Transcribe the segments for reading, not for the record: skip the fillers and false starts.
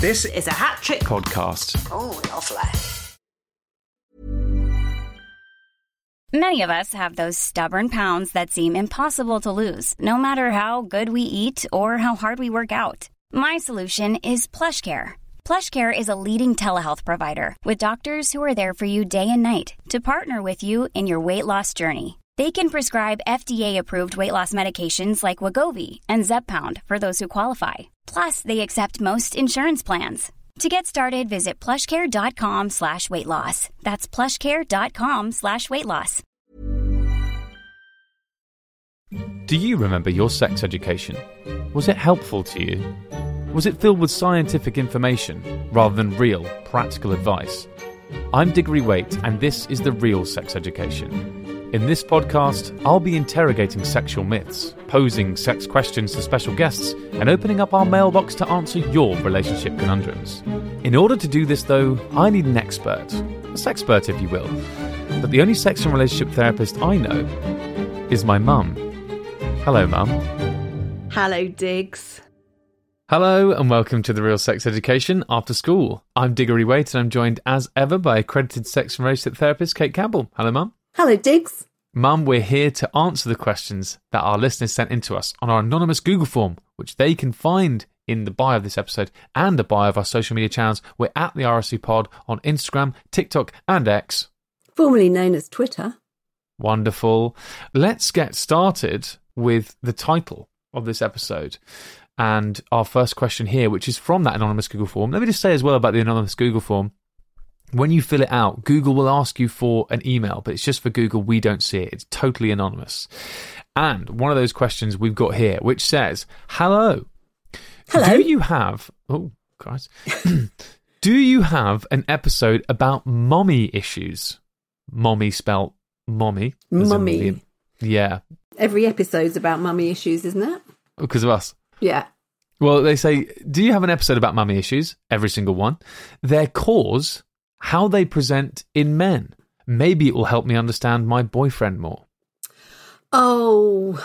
This is a hat trick podcast. Oh, lovely. Many of us have those stubborn pounds that seem impossible to lose, no matter how good we eat or how hard we work out. My solution is PlushCare. PlushCare is a leading telehealth provider with doctors who are there for you day and night to partner with you in your weight loss journey. They can prescribe FDA-approved weight loss medications like Wegovy and Zepbound for those who qualify. Plus, they accept most insurance plans. To get started, visit plushcare.com/weightloss. That's plushcare.com/weightloss. Do you remember your sex education? Was it helpful to you? Was it filled with scientific information rather than real, practical advice? I'm Diggory Waite, and this is The Real Sex Education. In this podcast, I'll be interrogating sexual myths, posing sex questions to special guests, and opening up our mailbox to answer your relationship conundrums. In order to do this, though, I need an expert. A sexpert, if you will. But the only sex and relationship therapist I know is my mum. Hello, Mum. Hello, Diggs. Hello, and welcome to The Real Sex Education After School. I'm Diggory Waite, and I'm joined, as ever, by accredited sex and relationship therapist Kate Campbell. Hello, Mum. Hello, Diggs. Mum, we're here to answer the questions that our listeners sent in to us on our anonymous Google form, which they can find in the bio of this episode and the bio of our social media channels. We're at the RSC Pod on Instagram, TikTok, and X. Formerly known as Twitter. Wonderful. Let's get started with the title of this episode. And our first question here, which is from that anonymous Google form. Let me just say as well about the anonymous Google form. When you fill it out, Google will ask you for an email, but it's just for Google. We don't see it. It's totally anonymous. And one of those questions we've got here, which says, Hello. Do you have... Oh, Christ. Do you have an episode about mommy issues? Mommy spelt mommy. Mummy. Yeah. Every episode's about mummy issues, isn't it? Because of us. Yeah. Well, they say, do you have an episode about mummy issues? Every single one. Their cause... How they present in men. Maybe it will help me understand my boyfriend more. Oh.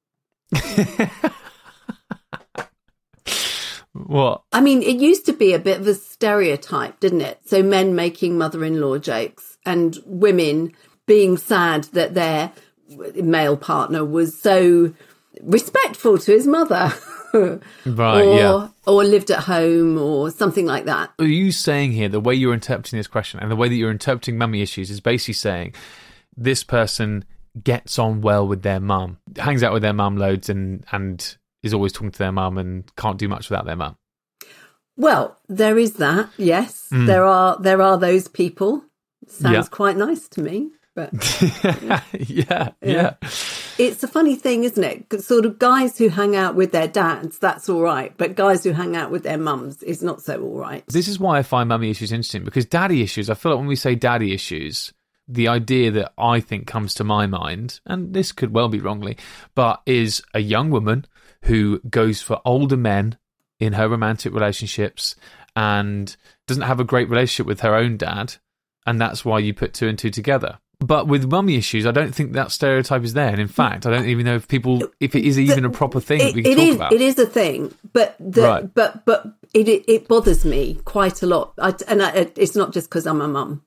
What? I mean, it used to be a bit of a stereotype, didn't it? So men making mother-in-law jokes and women being sad that their male partner was so respectful to his mother. Right, or lived at home or something like that. Are you saying here, the way you're interpreting this question and the way that you're interpreting mummy issues is basically saying this person gets on well with their mum, hangs out with their mum loads and is always talking to their mum and can't do much without their mum? Well, there is that, yes. There are those people. Sounds quite nice to me. But yeah. It's a funny thing, isn't it? Sort of guys who hang out with their dads, that's all right. But guys who hang out with their mums is not so all right. This is why I find mummy issues interesting, because daddy issues, I feel like when we say daddy issues, the idea that I think comes to my mind, and this could well be wrongly, but is a young woman who goes for older men in her romantic relationships and doesn't have a great relationship with her own dad. And that's why you put two and two together. But with mummy issues, I don't think that stereotype is there. And in fact, I don't even know if it is even a proper thing that we can talk about. It is a thing, but it bothers me quite a lot. It's not just because I'm a mum.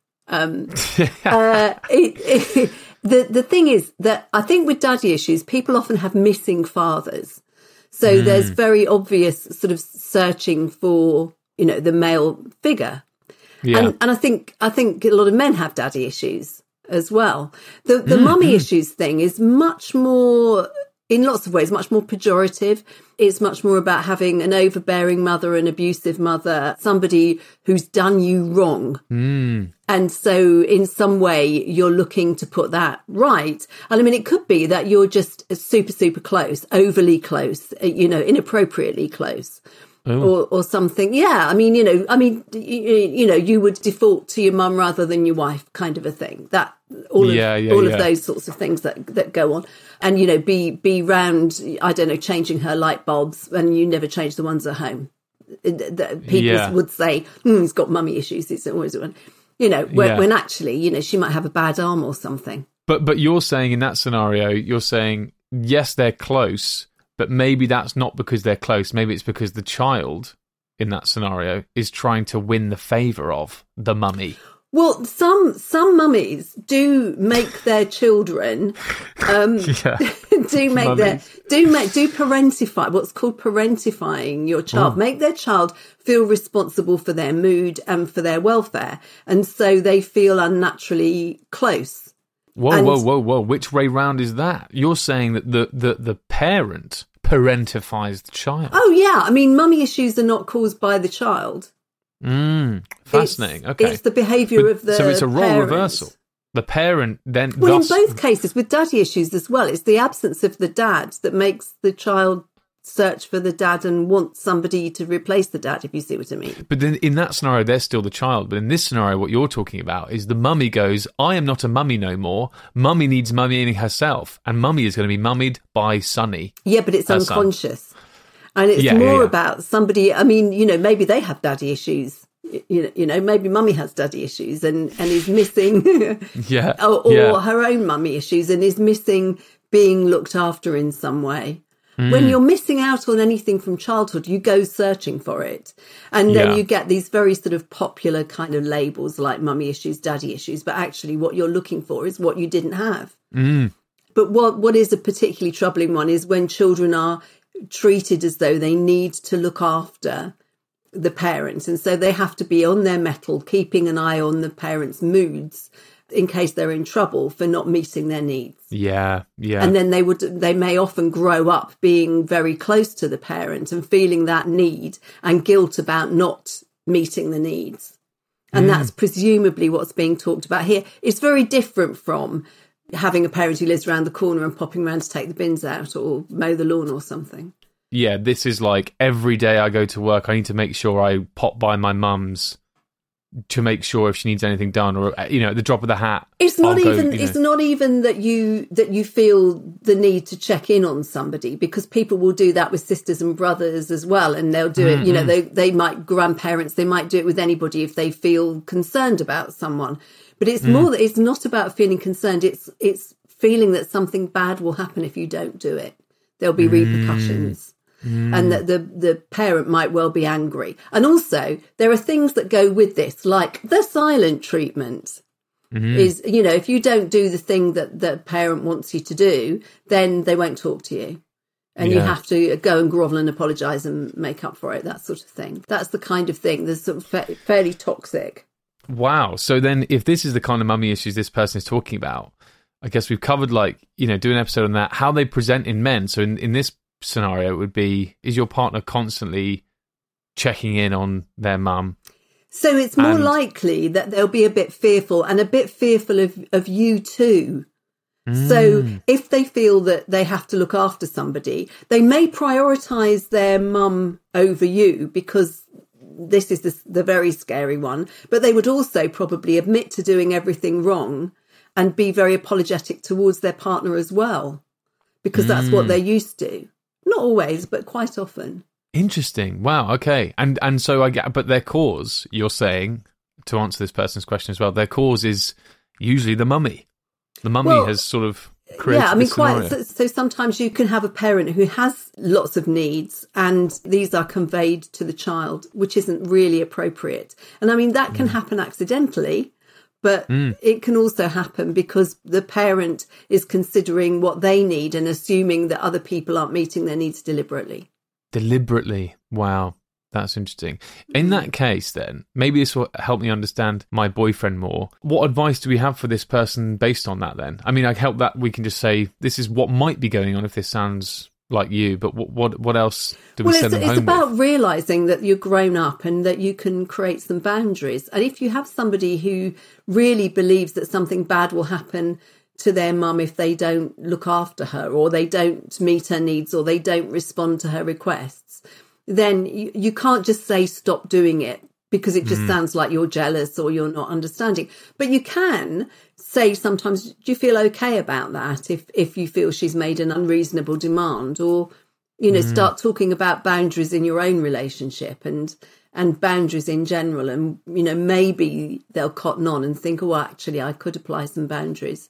The thing is that I think with daddy issues, people often have missing fathers. So there's very obvious sort of searching for, the male figure. Yeah. And I think a lot of men have daddy issues as well. The mummy issues thing is much more, in lots of ways, much more pejorative. It's much more about having an overbearing mother, an abusive mother, somebody who's done you wrong. And so in some way you're looking to put that right. And I mean, it could be that you're just super, super close, overly close, inappropriately close. Or something. Yeah. I mean, you would default to your mum rather than your wife kind of a thing. That all of those sorts of things that go on. And, be round, I don't know, changing her light bulbs and you never change the ones at home. People would say, he's got mummy issues. It's always one, when actually, she might have a bad arm or something. But you're saying in that scenario, you're saying, yes, they're close, but maybe that's not because they're close. Maybe it's because the child in that scenario is trying to win the favour of the mummy. Well, some mummies do make their children do parentify, what's called parentifying your child, make their child feel responsible for their mood and for their welfare, and so they feel unnaturally close. Whoa! Which way round is that? You're saying that the parent parentifies the child? Oh yeah, I mean, mummy issues are not caused by the child. Fascinating. It's the behaviour of the so it's a role parent. reversal. The parent then. Well, in both cases, with daddy issues as well, it's the absence of the dad that makes the child search for the dad and want somebody to replace the dad, if you see what I mean. But then in that scenario, they're still the child. But in this scenario, what you're talking about is the mummy goes, I am not a mummy no more. Mummy needs mummying herself. And mummy is going to be mummied by Sonny. Yeah, but it's unconscious. Son. And it's more about somebody, I mean, maybe they have daddy issues. Maybe mummy has daddy issues and is missing, or her own mummy issues and is missing being looked after in some way. When you're missing out on anything from childhood, you go searching for it. And then you get these very sort of popular kind of labels like mummy issues, daddy issues. But actually what you're looking for is what you didn't have. But what is a particularly troubling one is when children are treated as though they need to look after the parents. And so they have to be on their mettle, keeping an eye on the parents' moods in case they're in trouble for not meeting their needs. Yeah. And then they may often grow up being very close to the parent and feeling that need and guilt about not meeting the needs. And that's presumably what's being talked about here. It's very different from having a parent who lives around the corner and popping around to take the bins out or mow the lawn or something. Yeah, this is like every day I go to work, I need to make sure I pop by my mum's to make sure if she needs anything done, or at the drop of the hat. It's not even that you feel the need to check in on somebody, because people will do that with sisters and brothers as well, and they'll do it. They might grandparents, they might do it with anybody if they feel concerned about someone. But it's more that it's not about feeling concerned. It's feeling that something bad will happen if you don't do it. There'll be repercussions. And that the parent might well be angry. And also, there are things that go with this, like the silent treatment. Is, if you don't do the thing that the parent wants you to do, then they won't talk to you. And you have to go and grovel and apologise and make up for it, that sort of thing. That's the kind of thing that's sort of fairly toxic. Wow. So then if this is the kind of mummy issues this person is talking about, I guess we've covered, do an episode on that, how they present in men. So in this scenario, it would be, is your partner constantly checking in on their mum? So it's more likely that they'll be a bit fearful of you too. So if they feel that they have to look after somebody, they may prioritise their mum over you, because this is the very scary one. But they would also probably admit to doing everything wrong and be very apologetic towards their partner as well, because that's what they're used to. Not always, but quite often. Interesting. Wow. Okay. And so but their cause, you're saying, to answer this person's question as well, their cause is usually the mummy. The mummy has sort of created this scenario. So sometimes you can have a parent who has lots of needs and these are conveyed to the child, which isn't really appropriate. And I mean, that can happen accidentally. But it can also happen because the parent is considering what they need and assuming that other people aren't meeting their needs deliberately. Deliberately. Wow. That's interesting. In that case, then, maybe this will help me understand my boyfriend more. What advice do we have for this person based on that, then? I mean, I hope that we can just say, this is what might be going on if this sounds like you, but what else do we send them home with? It's about realising that you're grown up and that you can create some boundaries. And if you have somebody who really believes that something bad will happen to their mum if they don't look after her, or they don't meet her needs, or they don't respond to her requests, then you can't just say stop doing it, because it just sounds like you're jealous or you're not understanding. But you can say sometimes, do you feel okay about that if you feel she's made an unreasonable demand? Or, start talking about boundaries in your own relationship and boundaries in general. And, maybe they'll cotton on and think, oh, actually, I could apply some boundaries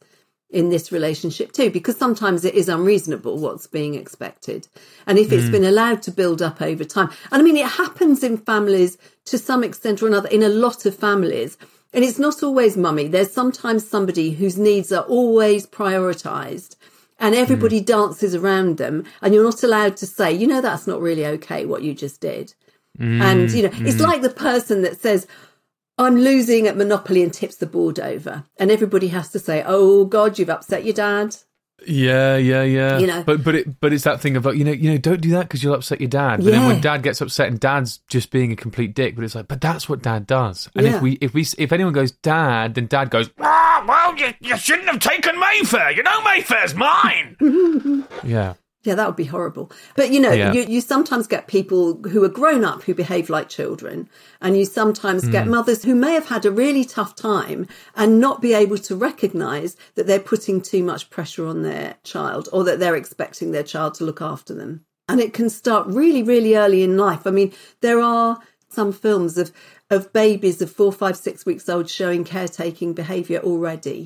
in this relationship too, because sometimes it is unreasonable what's being expected. And if it's been allowed to build up over time, and I mean, it happens in families to some extent or another, in a lot of families, and it's not always mummy. There's sometimes somebody whose needs are always prioritised and everybody dances around them, and you're not allowed to say, you know, that's not really okay what you just did. And, you know, it's like the person that says, I'm losing at Monopoly and tips the board over. And everybody has to say, oh, God, you've upset your dad. Yeah. You know, But it's that thing of like, you know, don't do that because you'll upset your dad. But then when dad gets upset and dad's just being a complete dick, but it's like, but that's what dad does. And if anyone goes dad, then dad goes, well, you shouldn't have taken Mayfair. You know, Mayfair's mine. Yeah. Yeah, that would be horrible. But, you know, you sometimes get people who are grown up who behave like children. And you sometimes get mothers who may have had a really tough time and not be able to recognise that they're putting too much pressure on their child, or that they're expecting their child to look after them. And it can start really, really early in life. I mean, there are some films of babies of 4, 5, 6 weeks old showing caretaking behaviour already.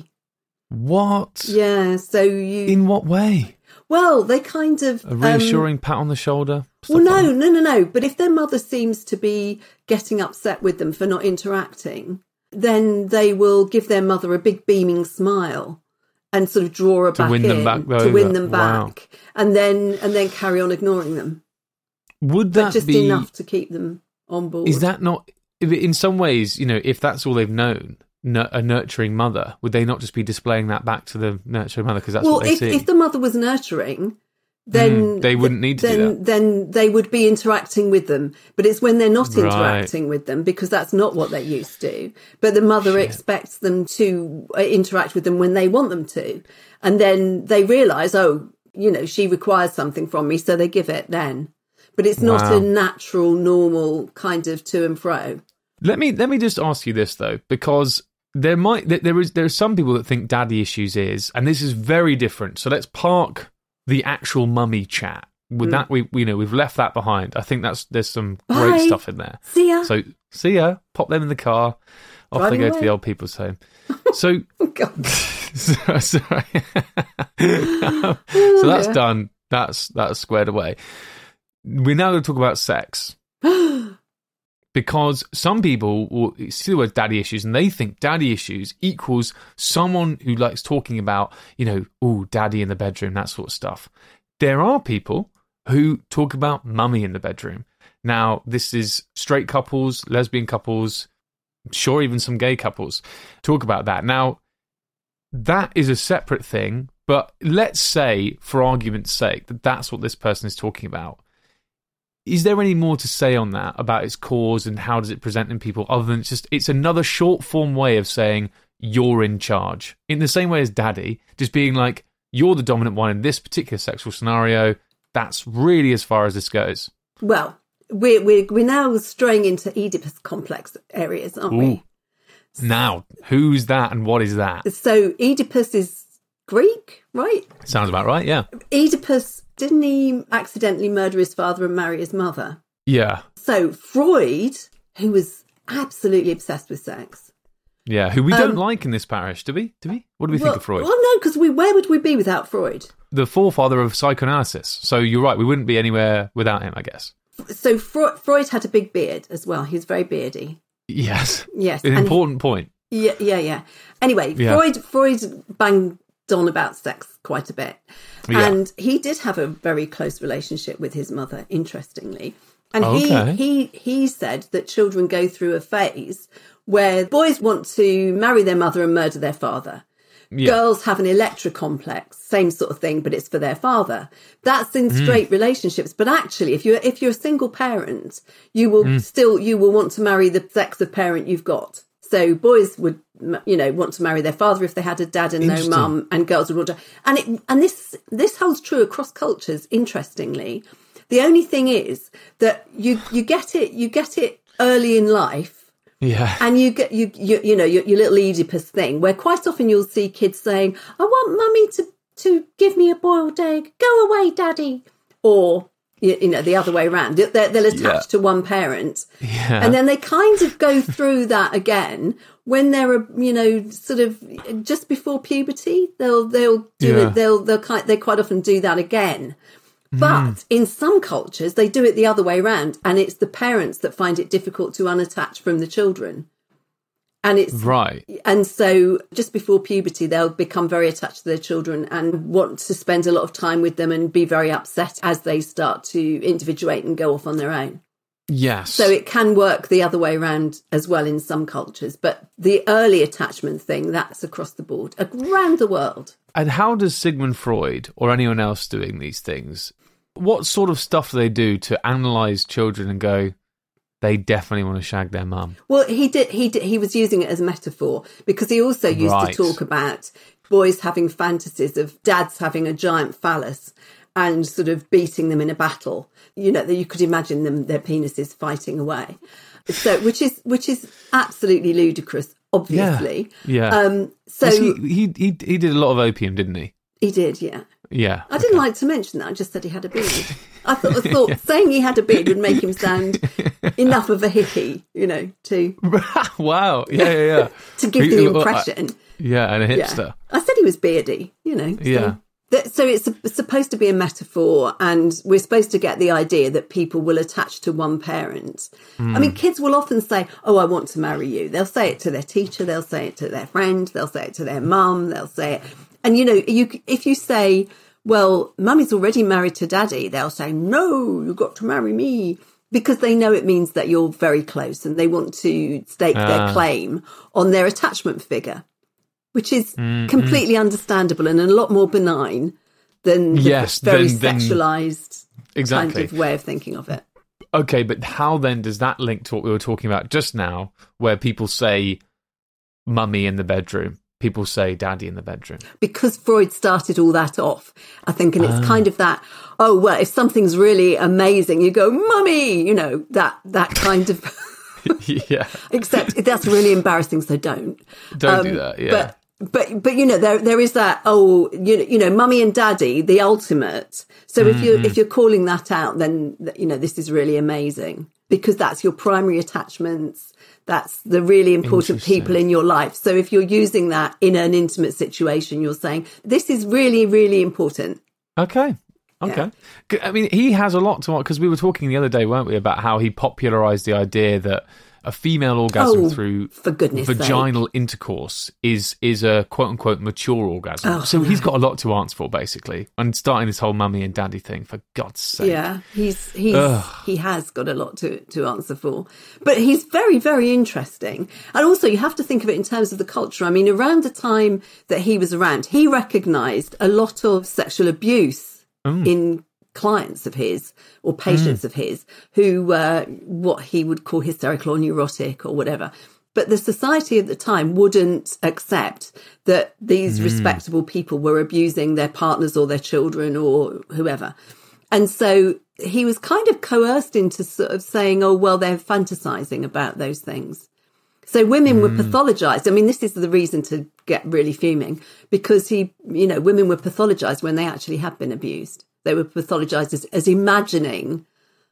What? Yeah, so In what way? Well, they kind of... A reassuring pat on the shoulder? Well, no. But if their mother seems to be getting upset with them for not interacting, then they will give their mother a big beaming smile and sort of draw her back in to win them back, and then carry on ignoring them. Would that just be enough to keep them on board? Is that not... In some ways, you know, if that's all they've known, a nurturing mother, would they not just be displaying that back to the nurturing mother because that's what they see? If the mother was nurturing, then they wouldn't need to do that. Then they would be interacting with them. But it's when they're not interacting with them, because that's not what they're used to. But the mother expects them to interact with them when they want them to. And then they realise, oh, you know, she requires something from me, so they give it then. But it's not a natural, normal kind of to and fro. Let me just ask you this though, because there are some people that think daddy issues is, and this is very different. So let's park the actual mummy chat. With that, we've left that behind. I think there's some great stuff in there. See ya. So see ya. Pop them in the car. Off Driving they go away. to the old people's home. So, Oh, God. sorry. So that's done. That's squared away. We're now going to talk about sex. Because some people will see the word daddy issues and they think daddy issues equals someone who likes talking about, you know, oh, daddy in the bedroom, that sort of stuff. There are people who talk about mummy in the bedroom. Now, this is straight couples, lesbian couples, sure, even some gay couples talk about that. Now, that is a separate thing, but let's say, for argument's sake, that that's what this person is talking about. Is there any more to say on that, about its cause and how does it present in people, other than it's another short form way of saying you're in charge? In the same way as daddy, just being like, you're the dominant one in this particular sexual scenario. That's really as far as this goes. Well, we're now straying into Oedipus complex areas, aren't we? Now, who's that and what is that? So Oedipus is Greek, right? Sounds about right, yeah. Oedipus, didn't he accidentally murder his father and marry his mother? Yeah. So Freud, who was absolutely obsessed with sex. Yeah, who we don't like in this parish, do we? What do we think of Freud? Well, no, because where would we be without Freud? The forefather of psychoanalysis. So you're right, we wouldn't be anywhere without him, I guess. So Freud had a big beard as well. He was very beardy. Yes. Yes. An important point. Yeah. Anyway, Yeah. Freud banged on about sex quite a bit. Yeah. And he did have a very close relationship with his mother, interestingly. And he said that children go through a phase where boys want to marry their mother and murder their father. Yeah. Girls have an Electra complex, same sort of thing, but it's for their father. That's in straight relationships. But actually, if you're a single parent, you will want to marry the sex of parent you've got. So boys would, want to marry their father if they had a dad and no mum, and girls would want to. And this holds true across cultures. Interestingly, the only thing is that you get it early in life. Yeah. And you get your little Oedipus thing, where quite often you'll see kids saying, "I want mummy to give me a boiled egg. Go away, daddy." Or the other way around. They'll attach to one parent. Yeah. And then they kind of go through that again when they're, sort of just before puberty. They'll do it. They quite often do that again. But in some cultures, they do it the other way around, and it's the parents that find it difficult to unattach from the children. And it's right. And so just before puberty, they'll become very attached to their children and want to spend a lot of time with them and be very upset as they start to individuate and go off on their own. Yes. So it can work the other way around as well in some cultures. But the early attachment thing, that's across the board, around the world. And how does Sigmund Freud or anyone else doing these things, what sort of stuff do they do to analyse children and go, they definitely want to shag their mum? Well, he was using it as a metaphor because he also used to talk about boys having fantasies of dads having a giant phallus and sort of beating them in a battle. That you could imagine their penises fighting away. So, which is absolutely ludicrous, obviously. Yeah. So he did a lot of opium, didn't he? He did, yeah. Yeah. I didn't like to mention that. I just said he had a beard. I thought saying he had a beard would make him sound enough of a hippie, to... Wow. Yeah. to give the impression. Yeah, and a hipster. Yeah. I said he was beardy, Yeah. So it's supposed to be a metaphor, and we're supposed to get the idea that people will attach to one parent. I mean, kids will often say, "Oh, I want to marry you." They'll say it to their teacher, they'll say it to their friend, they'll say it to their mum, they'll say it. And, if you say, well, mummy's already married to daddy, they'll say, no, you've got to marry me, because they know it means that you're very close and they want to stake their claim on their attachment figure, which is completely understandable and a lot more benign than the very sexualised kind of way of thinking of it. Okay, but how then does that link to what we were talking about just now, where people say mummy in the bedroom? People say daddy in the bedroom. Because Freud started all that off, I think, and it's kind of that, oh, well, if something's really amazing, you go, mummy, that kind of... Yeah. Except that's really embarrassing, so don't. Don't do that, yeah. But there is that, mummy and daddy, the ultimate. So if you're calling that out, then, this is really amazing, because that's your primary attachments. That's the really important people in your life. So if you're using that in an intimate situation, you're saying, this is really, really important. Okay. Yeah. I mean, he has a lot to... Because we were talking the other day, weren't we, about how he popularised the idea that a female orgasm through vaginal intercourse is a quote-unquote mature orgasm. So he's got a lot to answer for, basically. And starting this whole mummy and daddy thing, for God's sake. Yeah, he has got a lot to answer for. But he's very, very interesting. And also, you have to think of it in terms of the culture. I mean, around the time that he was around, he recognised a lot of sexual abuse in clients of his or patients of his who were what he would call hysterical or neurotic or whatever. But the society at the time wouldn't accept that these respectable people were abusing their partners or their children or whoever. And so he was kind of coerced into sort of saying, oh, well, they're fantasizing about those things. So women were pathologized. I mean, this is the reason to get really fuming, because women were pathologized when they actually had been abused. They were pathologized as imagining,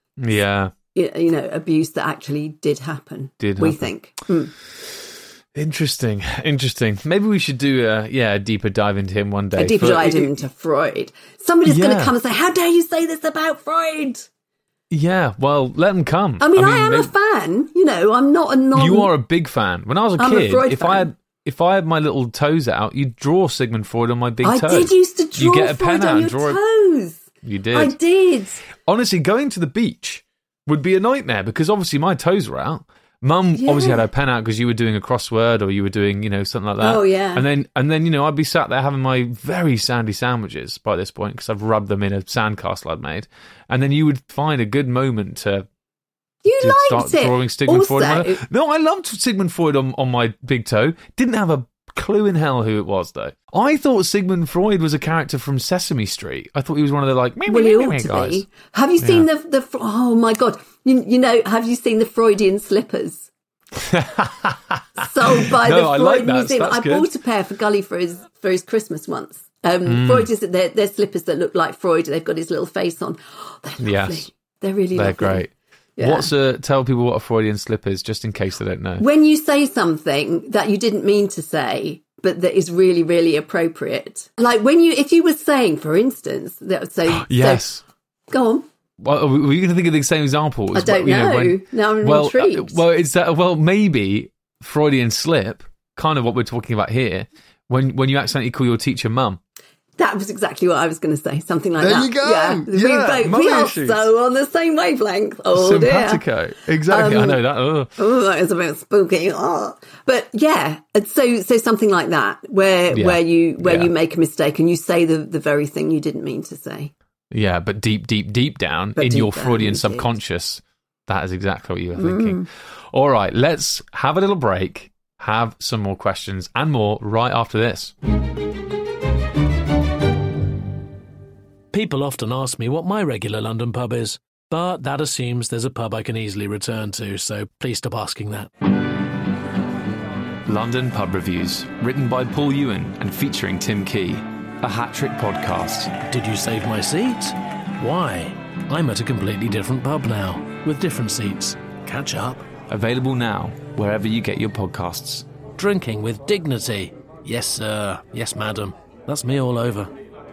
abuse that actually did happen. We think. Interesting. Maybe we should do a deeper dive into him one day. A deeper dive into Freud. Somebody's going to come and say, how dare you say this about Freud? Yeah, well, let them come. I mean, I am a fan. I'm not a non... You are a big fan. When I was a kid, if I had my little toes out, you'd draw Sigmund Freud on my big toes. I did used to draw Freud on your toes. You did. I did. Honestly, going to the beach would be a nightmare because obviously my toes were out. Mum obviously had her pen out because you were doing a crossword or you were doing, something like that. Oh, yeah. And then I'd be sat there having my very sandy sandwiches by this point because I've rubbed them in a sandcastle I'd made. And then you would find a good moment to start drawing Sigmund Freud. No, I loved Sigmund Freud on my big toe. Didn't have a clue in hell who it was, though. I thought Sigmund Freud was a character from Sesame Street. I thought he was one of the guys. Have you seen the oh my God, have you seen the Freudian slippers sold by the Freud Museum? I bought a pair for Gully for his Christmas once, Freud is they're slippers that look like Freud. They've got his little face on. Oh, they're lovely. Yes. They're really They're lovely. great. Yeah. Tell people what a Freudian slip is, just in case they don't know. When you say something that you didn't mean to say, but that is really, really appropriate. Like if you were saying, for instance, that say, Yes. So, go on. Well, were you going to think of the same examples? I don't know. Now I'm intrigued. Maybe Freudian slip, kind of what we're talking about here, when you accidentally call your teacher mum. That was exactly what I was going to say. Something like there that. You go. Yeah. We are so on the same wavelength. Oh, Simpatico. dear. Exactly. I know that. Oh, that is a bit spooky. Oh. But yeah, so something like that, where you make a mistake and you say the very thing you didn't mean to say. Yeah, but deep down in your Freudian subconscious, that is exactly what you were thinking. All right, let's have a little break, have some more questions and more right after this. People often ask me what my regular London pub is, but that assumes there's a pub I can easily return to, so please stop asking that. London Pub Reviews, written by Paul Ewan and featuring Tim Key. A hat-trick podcast. Did you save my seat? Why? I'm at a completely different pub now, with different seats. Catch up. Available now, wherever you get your podcasts. Drinking with dignity. Yes, sir. Yes, madam. That's me all over.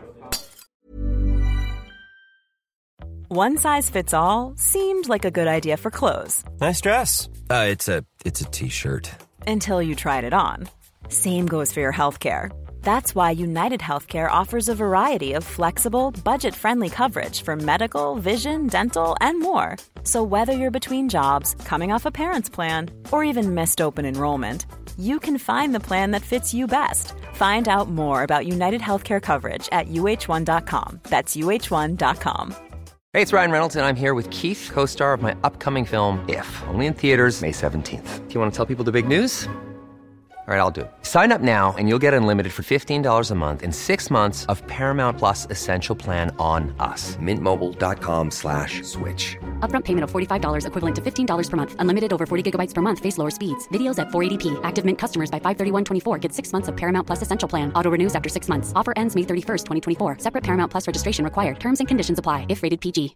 One size fits all seemed like a good idea for clothes. Nice dress. It's a t-shirt. Until you tried it on. Same goes for your healthcare. That's why United Healthcare offers a variety of flexible, budget-friendly coverage for medical, vision, dental, and more. So whether you're between jobs, coming off a parent's plan, or even missed open enrollment, you can find the plan that fits you best. Find out more about United Healthcare coverage at uh1.com. That's uh1.com. Hey, it's Ryan Reynolds, and I'm here with Keith, co-star of my upcoming film, If, only in theaters May 17th. Do you want to tell people the big news? All right, I'll do it. Sign up now and you'll get unlimited for $15 a month and 6 months of Paramount Plus Essential Plan on us. MintMobile.com/switch. Upfront payment of $45 equivalent to $15 per month. Unlimited over 40 gigabytes per month. Face lower speeds. Videos at 480p. Active Mint customers by 531.24 get 6 months of Paramount Plus Essential Plan. Auto renews after 6 months. Offer ends May 31st, 2024. Separate Paramount Plus registration required. Terms and conditions apply if rated PG.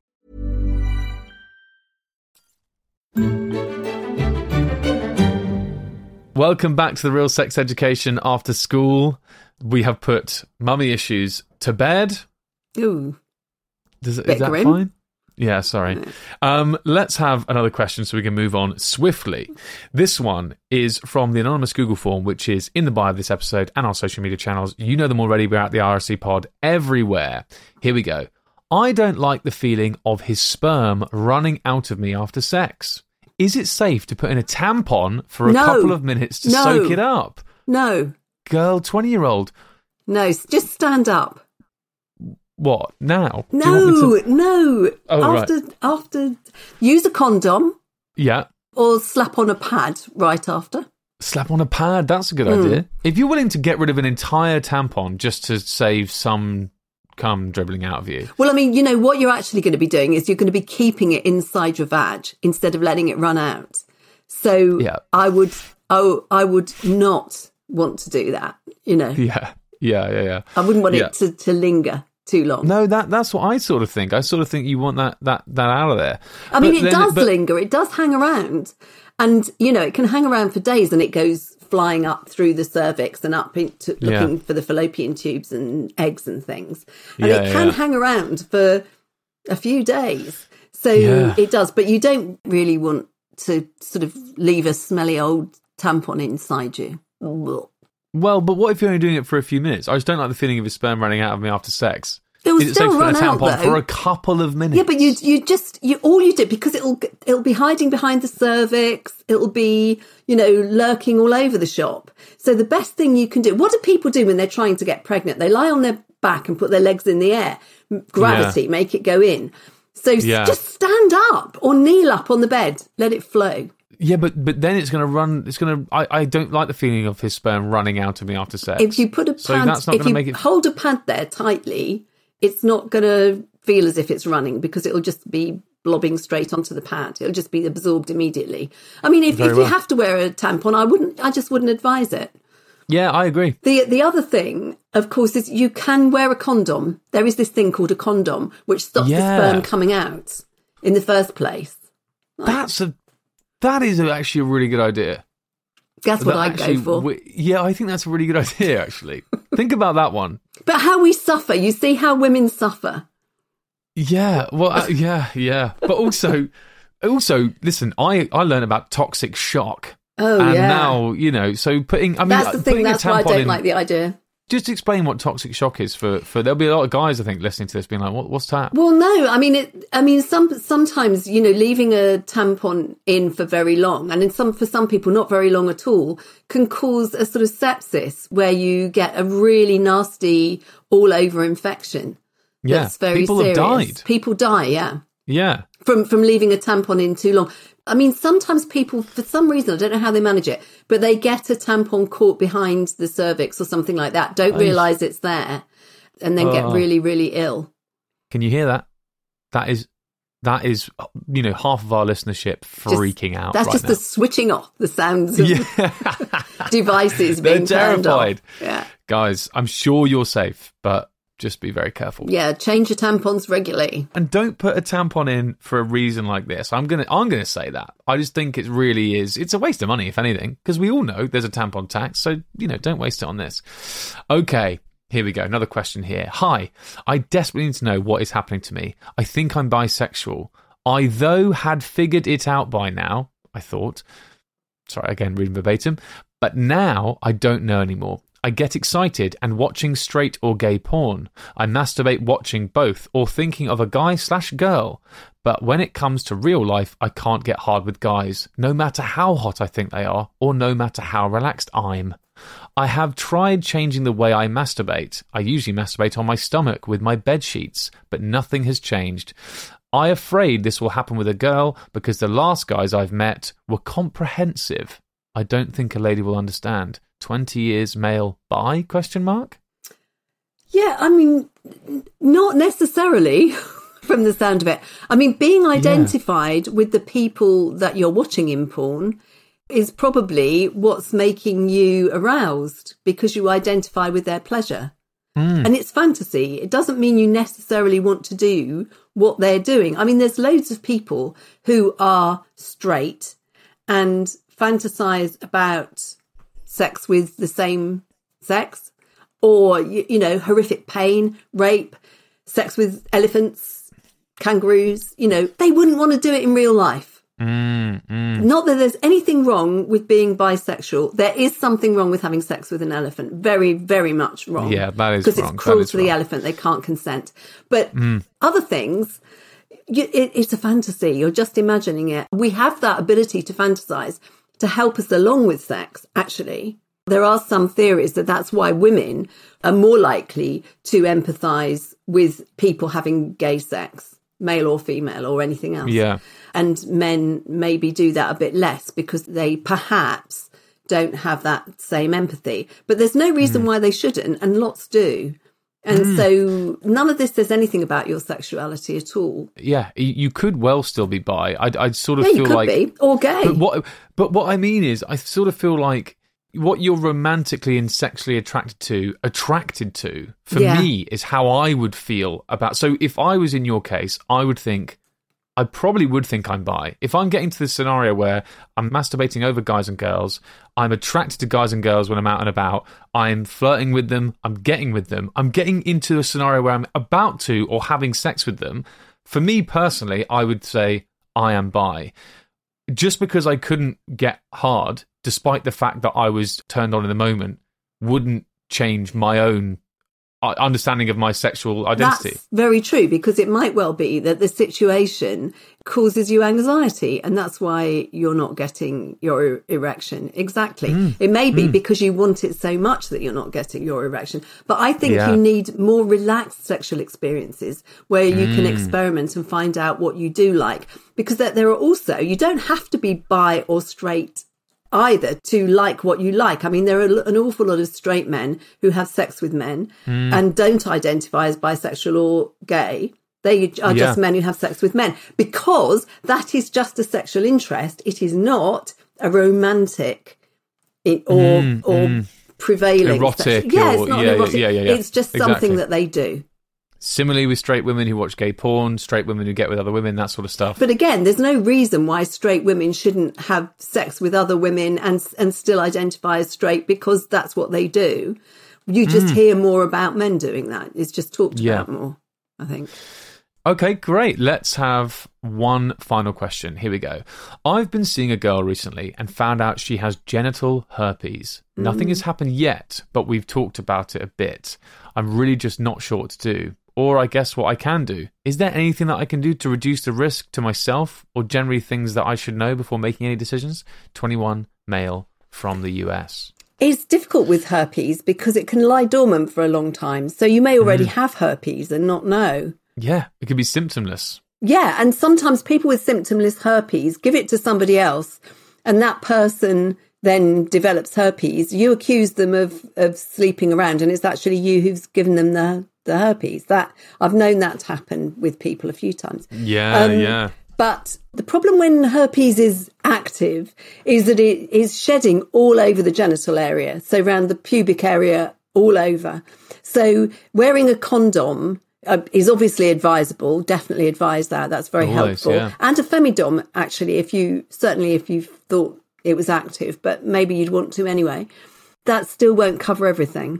Welcome back to the Real Sex Education After School. We have put mummy issues to bed. Ooh. Is that fine? Yeah, sorry. Let's have another question so we can move on swiftly. This one is from the anonymous Google form, which is in the bio of this episode and our social media channels. You know them already. We're at the RSC pod everywhere. Here we go. I don't like the feeling of his sperm running out of me after sex. Is it safe to put in a tampon for a couple of minutes to soak it up? No. Girl, 20-year-old. No, just stand up. What? Now? No. Oh, after, use a condom. Yeah. Or slap on a pad right after. Slap on a pad, that's a good idea. If you're willing to get rid of an entire tampon just to save some cum dribbling out of you. Well, I mean, you know, what you're actually going to be doing is you're going to be keeping it inside your vag instead of letting it run out. So yeah. I would not want to do that, you know. Yeah. I wouldn't want it to linger too long. No, that's what I sort of think. I sort of think you want that out of there. I mean, it does linger. It does hang around. And, you know, it can hang around for days and it goes flying up through the cervix and up into looking for the fallopian tubes and eggs and things. And it can hang around for a few days. So it does. But you don't really want to sort of leave a smelly old tampon inside you. Well, but what if you're only doing it for a few minutes? I just don't like the feeling of his sperm running out of me after sex. It will still run out, though. For a couple of minutes. Yeah, but all you do, because it'll be hiding behind the cervix. It'll be, you know, lurking all over the shop. So the best thing you can do, what do people do when they're trying to get pregnant? They lie on their back and put their legs in the air. Gravity, make it go in. So just stand up or kneel up on the bed. Let it flow. Yeah, but then it's going to run. I don't like the feeling of his sperm running out of me after sex. If you put a pad, hold a pad there tightly, it's not going to feel as if it's running because it'll just be blobbing straight onto the pad. It'll just be absorbed immediately. I mean, if you have to wear a tampon, I just wouldn't advise it. Yeah, I agree. The other thing, of course, is you can wear a condom. There is this thing called a condom, which stops the sperm coming out in the first place. That is actually a really good idea. That's what I'd go for. Yeah, I think that's a really good idea, actually. Think about that one. But how we suffer. You see how women suffer. Yeah, well, yeah. But also, listen, I learned about toxic shock. Oh, and yeah. now, so putting... I mean, that's the thing, that's why I don't like the idea. Just explain what toxic shock is for there'll be a lot of guys, I think, listening to this being like, what's that? Well, no, I mean, sometimes, leaving a tampon in for very long, and for some people, not very long at all, can cause a sort of sepsis where you get a really nasty all over infection. Yeah. That's very people serious. Have died. People die, yeah. Yeah. From leaving a tampon in too long. I mean, sometimes people, for some reason, I don't know how they manage it, but they get a tampon caught behind the cervix or something like that, don't realise it's there, and then get really, really ill. Can you hear that? That is, half of our listenership freaking out. That's right just now. the switching off the sounds of devices being turned terrified. off. Yeah. Guys, I'm sure you're safe, but just be very careful. Yeah, change your tampons regularly. And don't put a tampon in for a reason like this. I'm gonna say that. I just think it really is. It's a waste of money, if anything, because we all know there's a tampon tax. So, don't waste it on this. Okay, here we go. Another question here. Hi, I desperately need to know what is happening to me. I think I'm bisexual. I, though, had figured it out by now, I thought. Sorry, again, reading verbatim. But now I don't know anymore. I get excited and watching straight or gay porn. I masturbate watching both or thinking of a guy/girl. But when it comes to real life, I can't get hard with guys, no matter how hot I think they are or no matter how relaxed I'm. I have tried changing the way I masturbate. I usually masturbate on my stomach with my bed sheets, but nothing has changed. I'm afraid this will happen with a girl because the last guys I've met were comprehensive. I don't think a lady will understand. 20 years male bi? ? Yeah, I mean, not necessarily from the sound of it. I mean, being identified with the people that you're watching in porn is probably what's making you aroused because you identify with their pleasure. And it's fantasy. It doesn't mean you necessarily want to do what they're doing. I mean, there's loads of people who are straight and fantasize about sex with the same sex, or, horrific pain, rape, sex with elephants, kangaroos. They wouldn't want to do it in real life. Not that there's anything wrong with being bisexual. There is something wrong with having sex with an elephant. Very, very much wrong. Yeah, that is wrong. Because it's cruel to the elephant. They can't consent. But other things, it's a fantasy. You're just imagining it. We have that ability to fantasize to help us along with sex, actually. There are some theories that that's why women are more likely to empathise with people having gay sex, male or female or anything else. Yeah. And men maybe do that a bit less because they perhaps don't have that same empathy. But there's no reason why they shouldn't, and lots do. And so none of this says anything about your sexuality at all. Yeah, you could well still be bi. I'd sort of you feel could like... be, or gay. But what I mean is, I sort of feel like what you're romantically and sexually attracted to, for me, is how I would feel about... So if I was in your case, I probably would think I'm bi. If I'm getting to this scenario where I'm masturbating over guys and girls, I'm attracted to guys and girls when I'm out and about, I'm flirting with them, I'm getting with them, I'm getting into a scenario where I'm about to or having sex with them, for me personally, I would say I am bi. Just because I couldn't get hard, despite the fact that I was turned on in the moment, wouldn't change my own understanding of my sexual identity. That's very true, because it might well be that the situation causes you anxiety and that's why you're not getting your erection. Exactly. It may be because you want it so much that you're not getting your erection. But I think you need more relaxed sexual experiences where you can experiment and find out what you do like. Because there are also, you don't have to be bi or straight either to like what you like. I mean, there are an awful lot of straight men who have sex with men and don't identify as bisexual or gay. They are just men who have sex with men, because that is just a sexual interest. It is not a romantic or prevailing. Erotic. Yeah, it's not erotic. Yeah. It's just something that they do. Similarly with straight women who watch gay porn, straight women who get with other women, that sort of stuff. But again, there's no reason why straight women shouldn't have sex with other women and still identify as straight, because that's what they do. You just hear more about men doing that. It's just talked about more, I think. Okay, great. Let's have one final question. Here we go. I've been seeing a girl recently and found out she has genital herpes. Nothing has happened yet, but we've talked about it a bit. I'm really just not sure what to do. Or I guess what I can do. Is there anything that I can do to reduce the risk to myself, or generally things that I should know before making any decisions? 21, male, from the US. It's difficult with herpes because it can lie dormant for a long time. So you may already have herpes and not know. Yeah, it could be symptomless. Yeah, and sometimes people with symptomless herpes give it to somebody else, and that person then develops herpes. You accuse them of sleeping around, and it's actually you who's given them the herpes. That I've known that to happen with people a few times. Yeah. But the problem when herpes is active is that it is shedding all over the genital area, so around the pubic area, all over. So wearing a condom is obviously advisable. Definitely advise that. That's very helpful. Yeah. And a femidom, actually, if you thought it was active, but maybe you'd want to anyway. That still won't cover everything.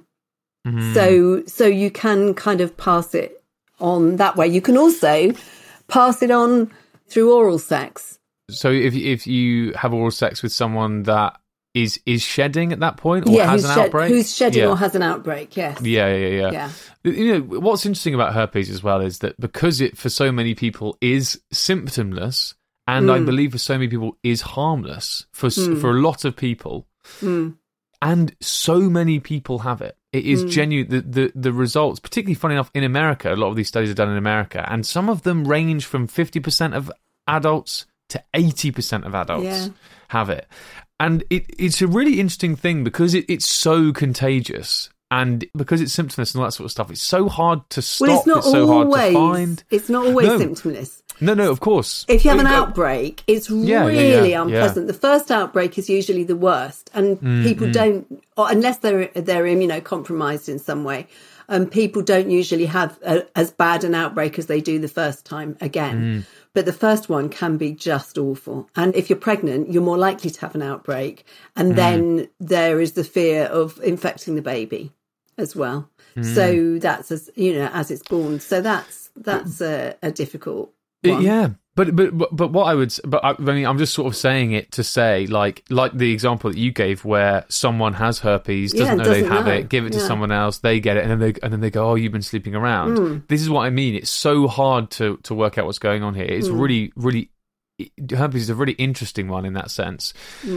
So you can kind of pass it on that way. You can also pass it on through oral sex. So if you have oral sex with someone that is shedding at that point, or has an outbreak? Who's shedding or has an outbreak, yes. Yeah. You know, what's interesting about herpes as well is that because it, for so many people, is symptomless, and I believe for so many people is harmless, for a lot of people, and so many people have it. It is genuine. The results, particularly funny enough, in America, a lot of these studies are done in America, and some of them range from 50% of adults to 80% of adults have it. And it's a really interesting thing because it's so contagious, and because it's symptomless and all that sort of stuff, it's so hard to stop. Well, it's not so always, hard to find. It's not always symptomless. No, of course. If you have an outbreak, it's really unpleasant. The first outbreak is usually the worst, and people don't, or unless they're immunocompromised in some way, people don't usually have as bad an outbreak as they do the first time again. But the first one can be just awful. And if you're pregnant, you're more likely to have an outbreak. And then there is the fear of infecting the baby as well. So that's as it's born. So that's a difficult one. Yeah. But what I'm just sort of saying it to say, like the example that you gave, where someone has herpes, doesn't know they have it, give it to someone else, they get it, and then they go, oh, you've been sleeping around. This is what I mean. It's so hard to work out what's going on here. It's really, really, herpes is a really interesting one in that sense.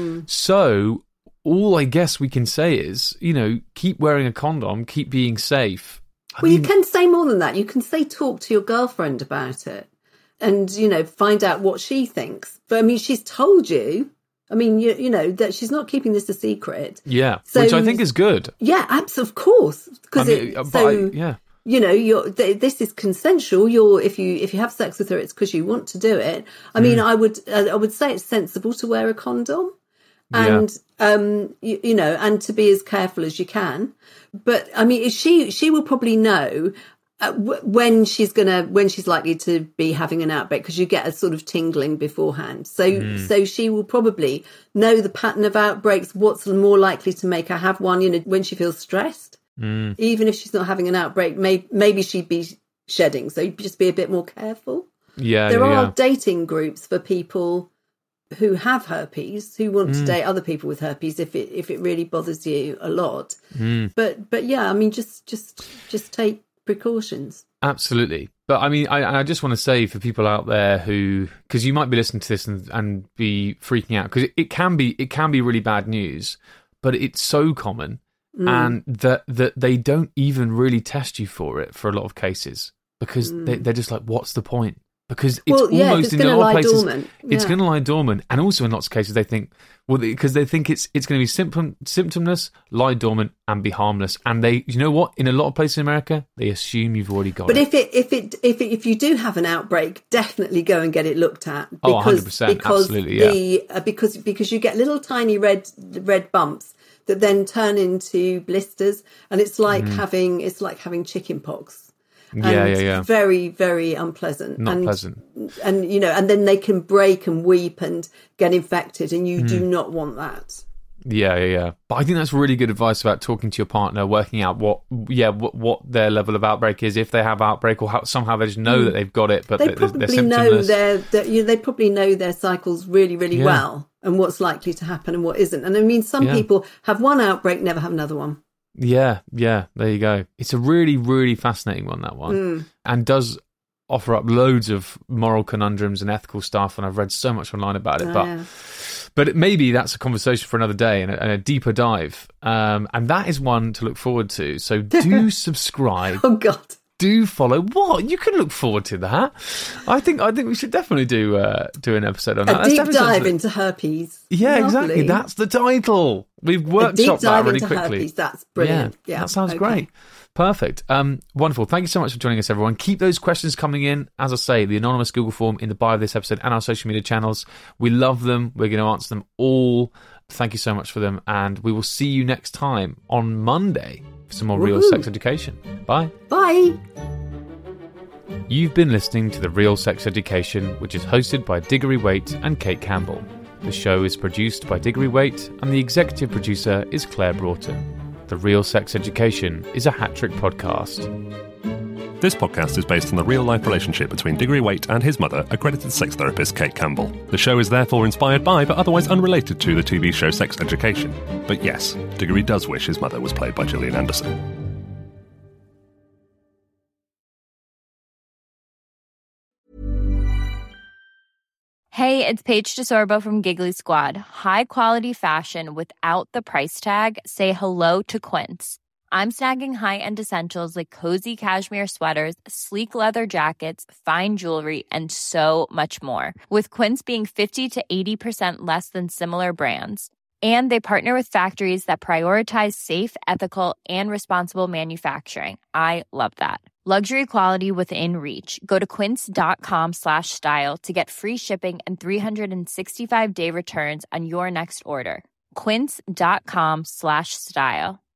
So all I guess we can say is, keep wearing a condom, keep being safe. You can say more than that. You can say talk to your girlfriend about it. And, find out what she thinks. But, I mean, she's told you. I mean, that she's not keeping this a secret. Yeah, so, which I think is good. Yeah, absolutely, of course. Because this is consensual. If you have sex with her, it's because you want to do it. I mean, I would say it's sensible to wear a condom. And, and to be as careful as you can. But, I mean, she will probably know when she's likely to be having an outbreak, because you get a sort of tingling beforehand. So she will probably know the pattern of outbreaks, what's more likely to make her have one, when she feels stressed. Even if she's not having an outbreak, maybe she'd be shedding. So just be a bit more careful. There are dating groups for people who have herpes, who want to date other people with herpes if it really bothers you a lot. But yeah, I mean, just take precautions. Absolutely. But I mean, I just want to say for people out there who, because you might be listening to this and be freaking out, because it can be really bad news, but it's so common, and that they don't even really test you for it for a lot of cases, because they're just like, what's the point? Because it's almost in a lot of places, it's going to lie dormant, and also in lots of cases they think, because they think it's going to be symptomless, lie dormant, and be harmless. And they, you know what? In a lot of places in America, they assume you've already got it. But if you do have an outbreak, definitely go and get it looked at. Because, 100%, absolutely, because you get little tiny red bumps that then turn into blisters, and it's like having chicken pox. Yeah. Very, very unpleasant. Not pleasant. And and then they can break and weep and get infected, and you do not want that. Yeah. But I think that's really good advice about talking to your partner, working out what their level of outbreak is, if they have outbreak, or somehow they just know that they've got it, but they probably know they probably know their cycles really, really well, and what's likely to happen and what isn't. And I mean, some people have one outbreak, never have another one. Yeah. There you go. It's a really, really fascinating one, that one, and does offer up loads of moral conundrums and ethical stuff. And I've read so much online about it, but maybe that's a conversation for another day and a deeper dive. And that is one to look forward to. So do subscribe. Oh God. Do follow. What? You can look forward to that. I think we should definitely do an episode on that. A deep dive into herpes. Yeah, Lovely. exactly. That's the title. We've workshopped that really quickly. Herpes. That's brilliant. Yeah, that sounds great. Perfect. Wonderful. Thank you so much for joining us, everyone. Keep those questions coming in. As I say, the anonymous Google form in the bio of this episode and our social media channels. We love them. We're going to answer them all. Thank you so much for them. And we will see you next time on Monday for some more Real Sex Education. Bye. Bye. You've been listening to The Real Sex Education, which is hosted by Diggory Waite and Kate Campbell. The show is produced by Diggory Waite, and the executive producer is Claire Broughton. The Real Sex Education is a Hat-Trick podcast. This podcast is based on the real-life relationship between Diggory Waite and his mother, accredited sex therapist Kate Campbell. The show is therefore inspired by, but otherwise unrelated to, the TV show Sex Education. But yes, Diggory does wish his mother was played by Gillian Anderson. Hey, it's Paige DeSorbo from Giggly Squad. High quality fashion without the price tag. Say hello to Quince. I'm snagging high-end essentials like cozy cashmere sweaters, sleek leather jackets, fine jewelry, and so much more. With Quince being 50 to 80% less than similar brands. And they partner with factories that prioritize safe, ethical, and responsible manufacturing. I love that. Luxury quality within reach. Go to quince.com/style to get free shipping and 365-day returns on your next order. Quince.com/style.